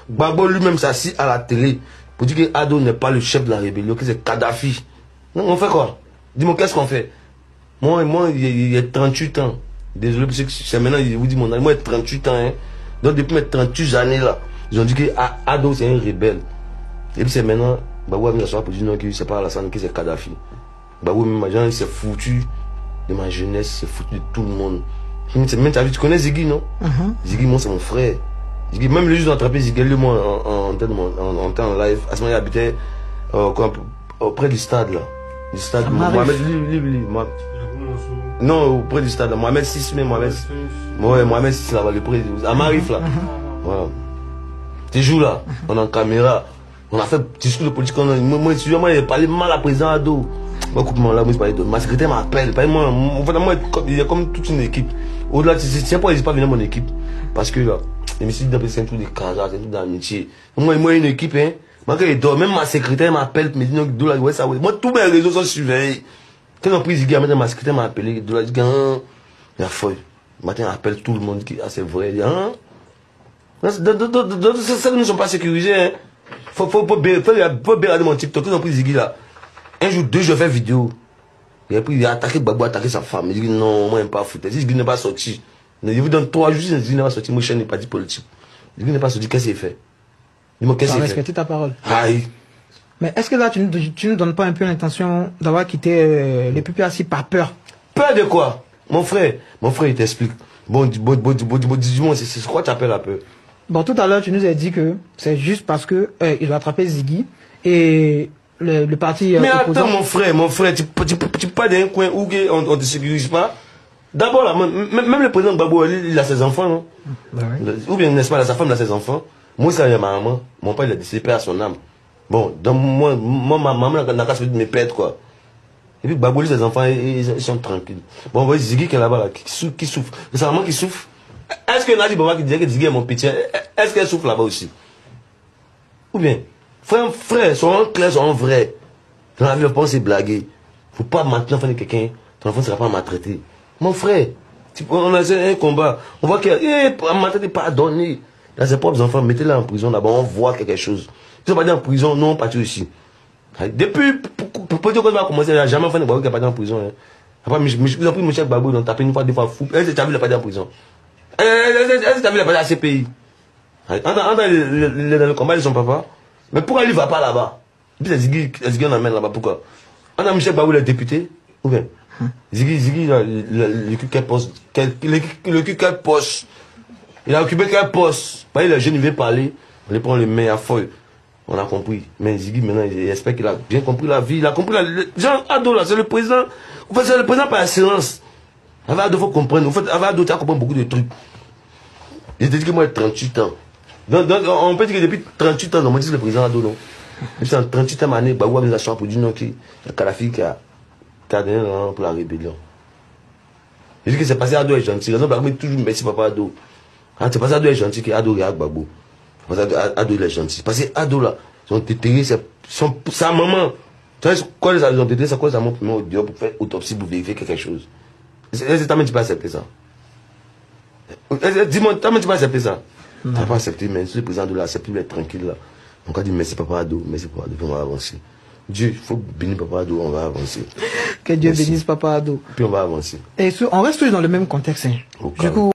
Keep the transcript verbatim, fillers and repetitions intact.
Gbagbo lui-même s'assit à la télé pour dire que Ado n'est pas le chef de la rébellion, que c'est Kadhafi. Non, on fait quoi? Dis-moi, qu'est-ce qu'on fait? Moi, moi, il y a trente-huit ans. Désolé, parce que c'est maintenant, je vous dis mon âge. Moi, il y a trente-huit ans. Hein. Donc, depuis mes trente-huit années là, ils ont dit que Ado, c'est un rebelle. Et puis, c'est maintenant, Gbagbo a mis la soirée pour dire non, que c'est pas Alassane, que c'est Kadhafi. Gbagbo, même, gens, il s'est foutu de ma jeunesse, il s'est foutu de tout le monde. Même, tu connais Ziggy, non? Uh-huh. Ziggy, moi, c'est mon frère. Ziggy, même le juge d'attraper Ziggy, lui, moi, en, en, en, en, en live, à ce moment-là, il habitait euh, auprès du stade, là. Du stade, Mohamed, lui, lui, lui, Mohamed. Non, auprès du stade, Mohamed six, mais Mohamed six. Ouais, Mohamed six, là-bas, le près, à Marif, là. Voilà. Tu joues là, on est en caméra, on a fait discours de politique, moi, moi, moi, il a parlé mal à président Ado. Moi, écoute-moi, là, moi, je parlais de ma secrétaire m'appelle, moi, moi, il y a comme toute une équipe. Au-delà, c'est pas, il pas venir mon équipe. Parce que là, je me suis dit, c'est un truc de casa, c'est un truc d'amitié. Moi, moi, une équipe, hein. Moi, même ma secrétaire m'appelle, me dit, non, ouais, ça, ouais. Moi, tous mes réseaux sont surveillés. Quand on a pris Ziggy, ma secrétaire m'a appelé, de la dit, hein, il y a folle. Matin, appelle tout le monde qui, ah, c'est vrai, il y a, hein. C'est ça que nous ne sommes pas sécurisés, hein. Faut, faut, faut, faut, faut regarder mon TikTok, quand on a pris Ziggy, là. Un jour, deux, je fais vidéo. Il a pris, il a attaqué Gbagbo, attaqué sa femme. Il dit, non, moi, je n'aime pas foutre. Ziggy n'est pas sorti. Je vous donne trois jours, Ziggy n'est pas sorti, mon chien n'est pas dit politique. Ziggy n'est pas sorti, qu'est-ce qu'il fait? Dis-moi, qu'est-ce qu'il fait? Respecter ta parole. Aïe. Mais est-ce que là, tu ne tu nous donnes pas un peu l'intention d'avoir quitté euh, les P P A C par peur? Peur de quoi? Mon frère, mon frère, il t'explique. Bon, bon, bon, bon, bon, dis-moi, c'est quoi tu appelles la peur? Bon, tout à l'heure, tu nous as dit que c'est juste parce que euh, il va attraper Ziggy et le, le parti. Euh, Mais opposant... attends, mon frère, mon frère, tu, tu, tu, tu pas d'un coin où on ne te sécurise pas. D'abord, là, même, même le président Gbagbo, il, il a ses enfants, non? Bah ouais. Ou bien, n'est-ce pas, sa femme, il a ses enfants. Moi, ça, il y a ma maman. Mon père, il a décédé à son âme. Bon, donc moi, moi ma maman n'a qu'à se faire de mes pètes, quoi. Et puis Gbagbo, ses enfants, ils, ils sont tranquilles. Bon, vous voyez Ziggy qui est là-bas, là, qui, souffre, qui souffre. C'est sa maman qui souffre. Est-ce que Nadi Baba qui disait que Ziggy est mon petit, est-ce qu'elle souffre là-bas aussi? Ou bien, frère, frère, soyons clairs, soyons vrais. Dans la vie, le pense c'est blaguer. Faut pas maintenant faire de quelqu'un, ton enfant ne sera pas maltraité. Mon frère, on a un combat. On voit qu'il y a, eh, maltraité, pardonner. Dans ses propres enfants, mettez-les en prison là-bas, on voit quelque chose. Ils sont pas en prison, non, pas ici. Depuis, pour dire qu'on va commencer, il n'y a jamais fait de Gbagbo qui n'est pas en prison. Hein. Après, ils ont pris Michel Gbagbo, ils ont tapé une fois, deux fois fou. Est-ce que tu as vu le pas en prison? Est-ce que tu as vu le pas à C P I? Dans le combat, ils sont papa. Mais pourquoi il ne va pas là-bas? Puis c'est Ziggy, Ziggy on amène là-bas, pourquoi? On a Michel Gbagbo, le député, ou bien? Ziggy, Ziggy, le cul quel poste? Le cul quel poste? Il a occupé quel poste? Il est jeune, il veut parler, on lui prend les mains à feuille. On a compris. Mais Ziggy, maintenant, il espère qu'il a bien compris la vie. Il a compris la... Jean Ado, là, c'est le président. En fait, c'est le président par excellence. Avec Ado, il faut comprendre. En fait, avec Ado, tu as compris beaucoup de trucs. Il te dit que moi, j'ai trente-huit ans. Donc, donc, on peut dire que depuis trente-huit ans, on m'a dit que le président Ado, non. Et puis, en trente-huitième année, Gbagbo a mis la chambre pour dire non, qu'il y a Kadhafi qui a, qui a donné le pour la rébellion. Il dit que c'est passé Ado est gentil. Raison, Gbagbo toujours merci, papa Ado. Quand c'est passé Ado est gentil, que Ado regarde Gbagbo. Ado il est gentil. Parce que Ado là, son tétéré, c'est sa maman. Tu sais quoi les ont tétéré, c'est quoi sa maman pour mettre au diable pour faire autopsie pour vérifier quelque chose. Est-ce que tu n'as pas accepté ça? Dis-moi, tu n'as pas accepté ça? Tu n'as pas accepté, mais si le président de l'a accepté, il est tranquille là. On a dit merci papa Ado, merci papa Ado, puis on va avancer. Dieu, il faut bénir papa Ado, on va avancer. Que Dieu bénisse papa Ado. Puis on va avancer. Et on reste toujours dans le même contexte. Hein. Du coup,